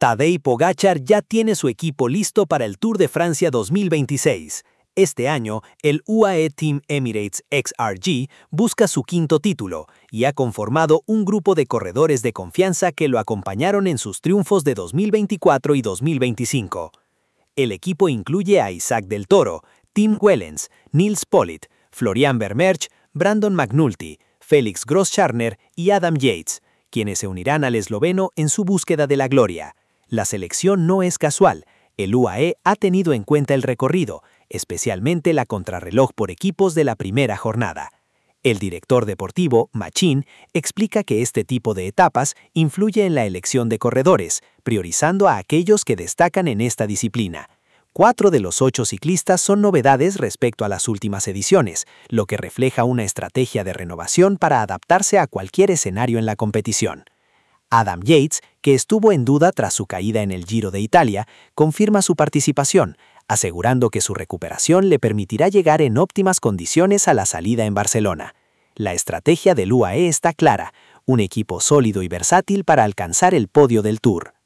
Tadej Pogačar ya tiene su equipo listo para el Tour de Francia 2026. Este año, el UAE Team Emirates XRG busca su quinto título y ha conformado un grupo de corredores de confianza que lo acompañaron en sus triunfos de 2024 y 2025. El equipo incluye a Isaac del Toro, Tim Wellens, Nils Politt, Florian Vermeersch, Brandon McNulty, Felix Gross-Scharner y Adam Yates, quienes se unirán al esloveno en su búsqueda de la gloria. La selección no es casual. El UAE ha tenido en cuenta el recorrido, especialmente la contrarreloj por equipos de la primera jornada. El director deportivo, Machin, explica que este tipo de etapas influye en la elección de corredores, priorizando a aquellos que destacan en esta disciplina. 4 de los 8 ciclistas son novedades respecto a las últimas ediciones, lo que refleja una estrategia de renovación para adaptarse a cualquier escenario en la competición. Adam Yates, que estuvo en duda tras su caída en el Giro de Italia, confirma su participación, asegurando que su recuperación le permitirá llegar en óptimas condiciones a la salida en Barcelona. La estrategia del UAE está clara, un equipo sólido y versátil para alcanzar el podio del Tour.